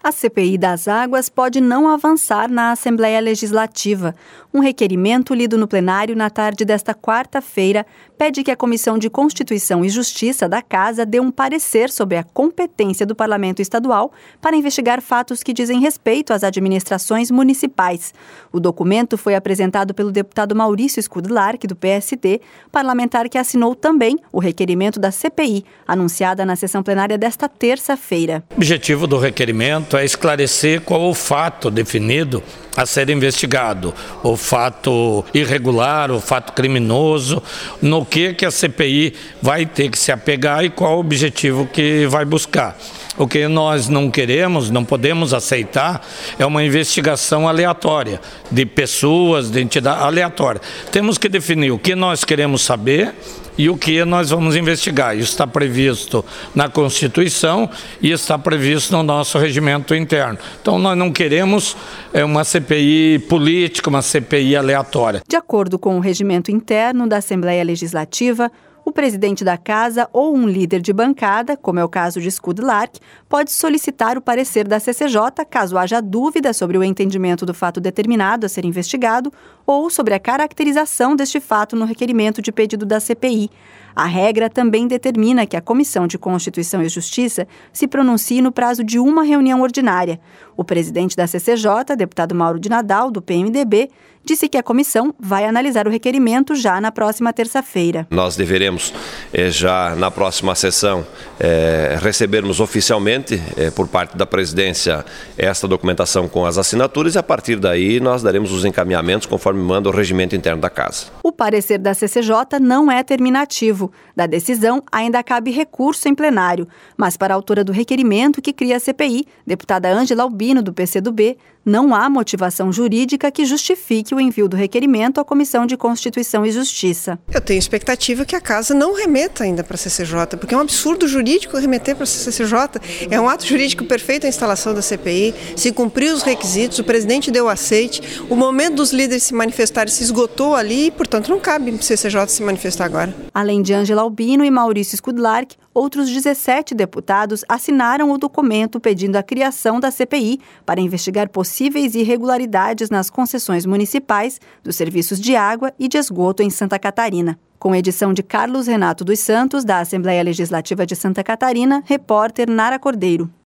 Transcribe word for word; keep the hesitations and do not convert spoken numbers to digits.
A C P I das Águas pode não avançar na Assembleia Legislativa. Um requerimento lido no plenário na tarde desta quarta-feira pede que a Comissão de Constituição e Justiça da Casa dê um parecer sobre a competência do Parlamento Estadual para investigar fatos que dizem respeito às administrações municipais. O documento foi apresentado pelo deputado Maurício Skudlark, do P S D, parlamentar que assinou também o requerimento da C P I, anunciada na sessão plenária desta terça-feira. O objetivo do requerimento é esclarecer qual o fato definido a ser investigado, o fato irregular, o fato criminoso, no que, que a C P I vai ter que se apegar e qual o objetivo que vai buscar. O que nós não queremos, não podemos aceitar, é uma investigação aleatória, de pessoas, de entidade aleatória. Temos que definir o que nós queremos saber e o que nós vamos investigar. Isso está previsto na Constituição e está previsto no nosso regimento interno. Então nós não queremos uma C P I política, uma C P I aleatória. De acordo com o regimento interno da Assembleia Legislativa, o presidente da Casa ou um líder de bancada, como é o caso de Skudlark, pode solicitar o parecer da C C J caso haja dúvida sobre o entendimento do fato determinado a ser investigado ou sobre a caracterização deste fato no requerimento de pedido da C P I. A regra também determina que a Comissão de Constituição e Justiça se pronuncie no prazo de uma reunião ordinária. O presidente da C C J, deputado Mauro de Nadal, do P M D B, disse que a comissão vai analisar o requerimento já na próxima terça-feira. Nós deveremos, eh, já na próxima sessão, eh, recebermos oficialmente, eh, por parte da presidência, esta documentação com as assinaturas e a partir daí nós daremos os encaminhamentos conforme manda o regimento interno da Casa. O parecer da C C J não é terminativo. Da decisão, ainda cabe recurso em plenário. Mas para a autora do requerimento que cria a C P I, deputada Ângela Albino, do P C do B, não há motivação jurídica que justifique o envio do requerimento à Comissão de Constituição e Justiça. Eu tenho expectativa que a Casa não remeta ainda para a C C J, porque é um absurdo jurídico remeter para a C C J. É um ato jurídico perfeito a instalação da C P I, se cumpriu os requisitos, o presidente deu aceite, o momento dos líderes se manifestarem se esgotou ali e, portanto, não cabe para a C C J se manifestar agora. Além de Ângela Albino e Maurício Skudlark, outros dezessete deputados assinaram o documento pedindo a criação da C P I para investigar possíveis irregularidades nas concessões municipais dos serviços de água e de esgoto em Santa Catarina. Com edição de Carlos Renato dos Santos, da Assembleia Legislativa de Santa Catarina, repórter Nara Cordeiro.